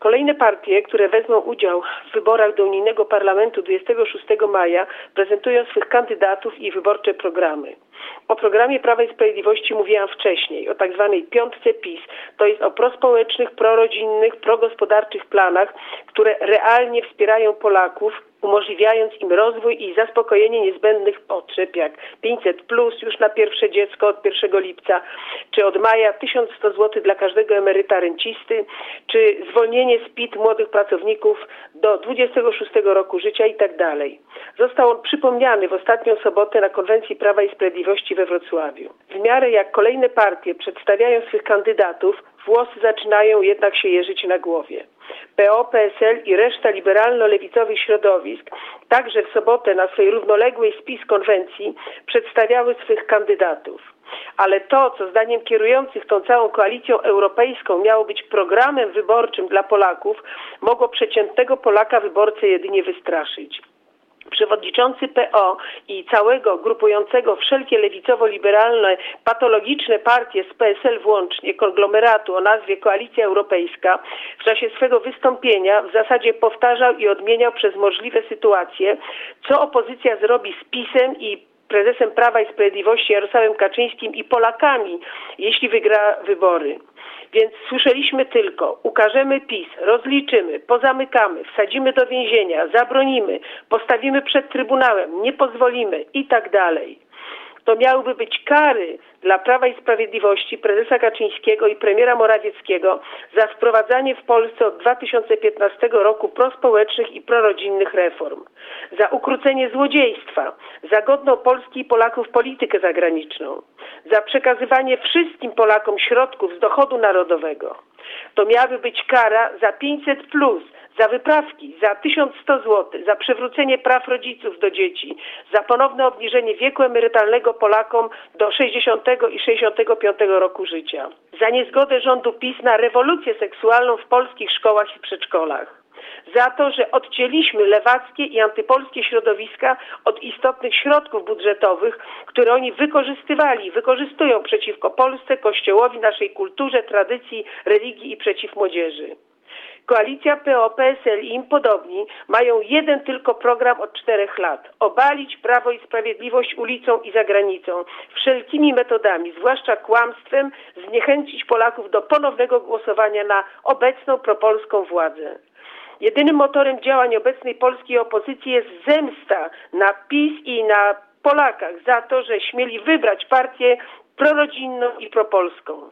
Kolejne partie, które wezmą udział w wyborach do Unijnego Parlamentu 26 maja, prezentują swych kandydatów i wyborcze programy. O programie Prawa i Sprawiedliwości mówiłam wcześniej, o tak zwanej piątce PiS. To jest o prospołecznych, prorodzinnych, progospodarczych planach, które realnie wspierają Polaków, umożliwiając im rozwój i zaspokojenie niezbędnych potrzeb, jak 500+, już na pierwsze dziecko od 1 lipca, czy od maja 1100 zł dla każdego emeryta rencisty, czy zwolnienie z PIT młodych pracowników do 26 roku życia itd. Został on przypomniany w ostatnią sobotę na konwencji Prawa i Sprawiedliwości we Wrocławiu. W miarę jak kolejne partie przedstawiają swych kandydatów, włosy zaczynają jednak się jeżyć na głowie. PO, PSL i reszta liberalno-lewicowych środowisk także w sobotę na swojej równoległej z PiS konwencji przedstawiały swych kandydatów. Ale to, co zdaniem kierujących tą całą koalicją europejską miało być programem wyborczym dla Polaków, mogło przeciętnego Polaka wyborcę jedynie wystraszyć. Przewodniczący PO i całego grupującego wszelkie lewicowo-liberalne, patologiczne partie z PSL włącznie konglomeratu o nazwie Koalicja Europejska w czasie swego wystąpienia w zasadzie powtarzał i odmieniał przez możliwe sytuacje, co opozycja zrobi z PiS-em i prezesem Prawa i Sprawiedliwości Jarosławem Kaczyńskim i Polakami, jeśli wygra wybory. Więc słyszeliśmy tylko: ukażemy PiS, rozliczymy, pozamykamy, wsadzimy do więzienia, zabronimy, postawimy przed Trybunałem, nie pozwolimy i tak dalej. To miałyby być kary dla Prawa i Sprawiedliwości, prezesa Kaczyńskiego i premiera Morawieckiego za wprowadzanie w Polsce od 2015 roku prospołecznych i prorodzinnych reform, za ukrócenie złodziejstwa, za godną Polski i Polaków politykę zagraniczną, za przekazywanie wszystkim Polakom środków z dochodu narodowego. To miałaby być kara za 500+, za wyprawki, za 1100 zł, za przywrócenie praw rodziców do dzieci, za ponowne obniżenie wieku emerytalnego Polakom do 60 i 65 roku życia, za niezgodę rządu PiS na rewolucję seksualną w polskich szkołach i przedszkolach, za to, że odcięliśmy lewackie i antypolskie środowiska od istotnych środków budżetowych, które oni wykorzystują przeciwko Polsce, Kościołowi, naszej kulturze, tradycji, religii i przeciw młodzieży. Koalicja PO, PSL i im podobni mają jeden tylko program od 4 lat. Obalić Prawo i Sprawiedliwość ulicą i za granicą, wszelkimi metodami, zwłaszcza kłamstwem, zniechęcić Polaków do ponownego głosowania na obecną propolską władzę. Jedynym motorem działań obecnej polskiej opozycji jest zemsta na PiS i na Polakach za to, że śmieli wybrać partię prorodzinną i propolską.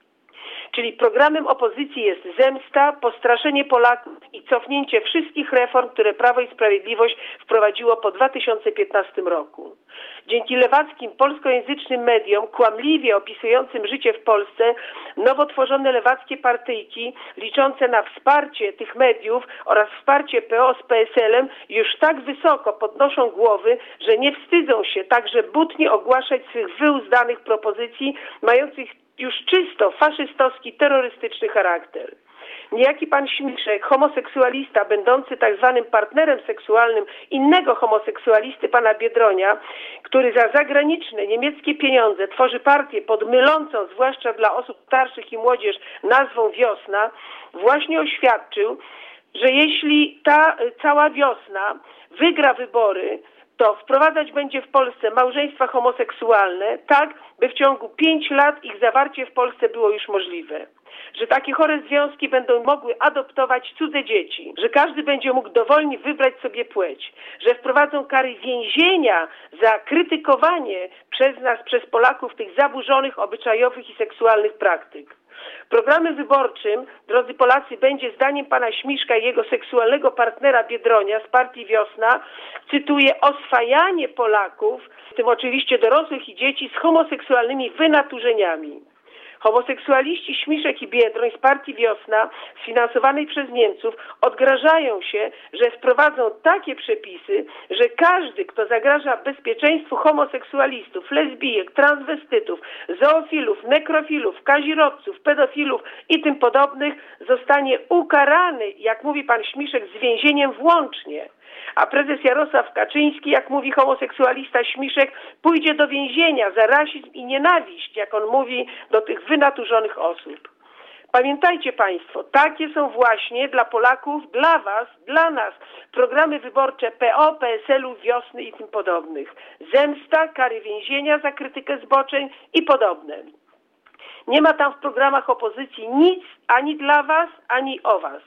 Czyli programem opozycji jest zemsta, postraszenie Polaków i cofnięcie wszystkich reform, które Prawo i Sprawiedliwość wprowadziło po 2015 roku. Dzięki lewackim, polskojęzycznym mediom, kłamliwie opisującym życie w Polsce, nowo tworzone lewackie partyjki, liczące na wsparcie tych mediów oraz wsparcie PO z PSL-em, już tak wysoko podnoszą głowy, że nie wstydzą się także butnie ogłaszać swych wyuzdanych propozycji, mających już czysto faszystowski, terrorystyczny charakter. Niejaki pan Śmiszek, homoseksualista, będący tak zwanym partnerem seksualnym innego homoseksualisty, pana Biedronia, który za zagraniczne niemieckie pieniądze tworzy partię pod mylącą, zwłaszcza dla osób starszych i młodzież, nazwą Wiosna, właśnie oświadczył, że jeśli ta cała Wiosna wygra wybory, to wprowadzać będzie w Polsce małżeństwa homoseksualne, tak by w ciągu 5 lat ich zawarcie w Polsce było już możliwe. Że takie chore związki będą mogły adoptować cudze dzieci, że każdy będzie mógł dowolnie wybrać sobie płeć, że wprowadzą kary więzienia za krytykowanie przez nas, przez Polaków tych zaburzonych, obyczajowych i seksualnych praktyk. Programem wyborczym, drodzy Polacy, będzie zdaniem pana Śmiszka i jego seksualnego partnera Biedronia z partii Wiosna, cytuję, oswajanie Polaków, w tym oczywiście dorosłych i dzieci, z homoseksualnymi wynaturzeniami. Homoseksualiści Śmiszek i Biedroń z partii Wiosna, sfinansowanej przez Niemców, odgrażają się, że wprowadzą takie przepisy, że każdy, kto zagraża bezpieczeństwu homoseksualistów, lesbijek, transwestytów, zoofilów, nekrofilów, kazirodców, pedofilów i tym podobnych, zostanie ukarany, jak mówi pan Śmiszek, z więzieniem włącznie. A prezes Jarosław Kaczyński, jak mówi homoseksualista Śmiszek, pójdzie do więzienia za rasizm i nienawiść, jak on mówi, do tych wynaturzonych osób. Pamiętajcie Państwo, takie są właśnie dla Polaków, dla Was, dla nas programy wyborcze PO, PSL-u, Wiosny i tym podobnych. Zemsta, kary więzienia za krytykę zboczeń i podobne. Nie ma tam w programach opozycji nic ani dla Was, ani o Was.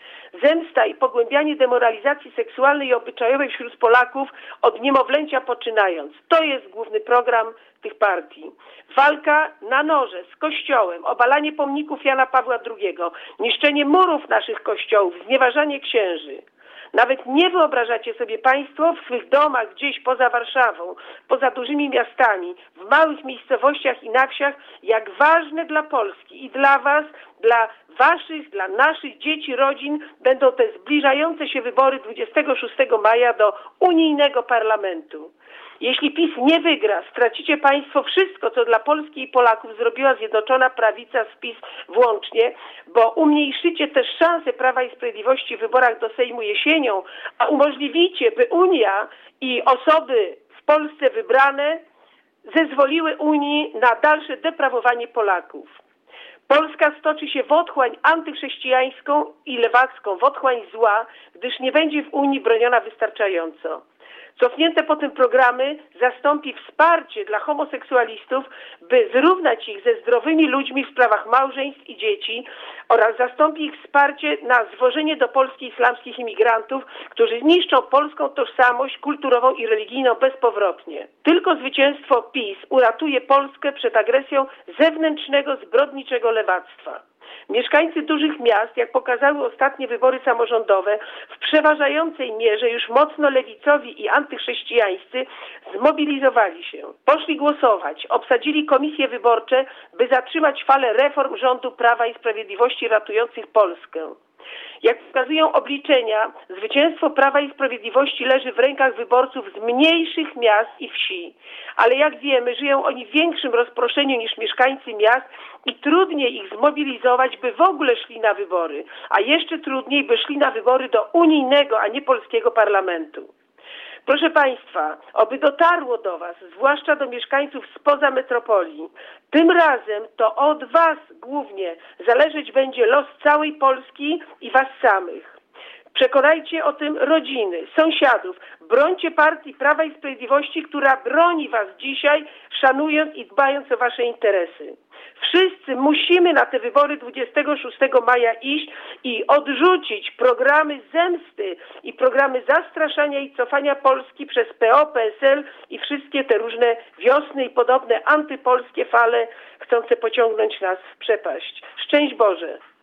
Zemsta i pogłębianie demoralizacji seksualnej i obyczajowej wśród Polaków od niemowlęcia poczynając. To jest główny program tych partii. Walka na noże z Kościołem, obalanie pomników Jana Pawła II, niszczenie murów naszych kościołów, znieważanie księży. Nawet nie wyobrażacie sobie Państwo w swych domach gdzieś poza Warszawą, poza dużymi miastami, w małych miejscowościach i na wsiach, jak ważne dla Polski i dla Was, dla Waszych, dla naszych dzieci, rodzin będą te zbliżające się wybory 26 maja do unijnego parlamentu. Jeśli PiS nie wygra, stracicie Państwo wszystko, co dla Polski i Polaków zrobiła Zjednoczona Prawica z PiS włącznie, bo umniejszycie też szanse Prawa i Sprawiedliwości w wyborach do Sejmu jesienią, a umożliwicie, by Unia i osoby w Polsce wybrane zezwoliły Unii na dalsze deprawowanie Polaków. Polska stoczy się w otchłań antychrześcijańską i lewacką, w otchłań zła, gdyż nie będzie w Unii broniona wystarczająco. Cofnięte potem programy zastąpi wsparcie dla homoseksualistów, by zrównać ich ze zdrowymi ludźmi w sprawach małżeństw i dzieci oraz zastąpi ich wsparcie na zwożenie do Polski islamskich imigrantów, którzy niszczą polską tożsamość kulturową i religijną bezpowrotnie. Tylko zwycięstwo PiS uratuje Polskę przed agresją zewnętrznego, zbrodniczego lewactwa. Mieszkańcy dużych miast, jak pokazały ostatnie wybory samorządowe, w przeważającej mierze już mocno lewicowi i antychrześcijańscy zmobilizowali się. Poszli głosować, obsadzili komisje wyborcze, by zatrzymać falę reform rządu Prawa i Sprawiedliwości ratujących Polskę. Jak wskazują obliczenia, zwycięstwo Prawa i Sprawiedliwości leży w rękach wyborców z mniejszych miast i wsi. Ale jak wiemy, żyją oni w większym rozproszeniu niż mieszkańcy miast i trudniej ich zmobilizować, by w ogóle szli na wybory. A jeszcze trudniej, by szli na wybory do unijnego, a nie polskiego parlamentu. Proszę Państwa, oby dotarło do Was, zwłaszcza do mieszkańców spoza metropolii, tym razem to od Was głównie zależeć będzie los całej Polski i Was samych. Przekonajcie o tym rodziny, sąsiadów. Brońcie partii Prawa i Sprawiedliwości, która broni Was dzisiaj, szanując i dbając o Wasze interesy. Wszyscy musimy na te wybory 26 maja iść i odrzucić programy zemsty i programy zastraszania i cofania Polski przez PO, PSL i wszystkie te różne wiosny i podobne antypolskie fale chcące pociągnąć nas w przepaść. Szczęść Boże!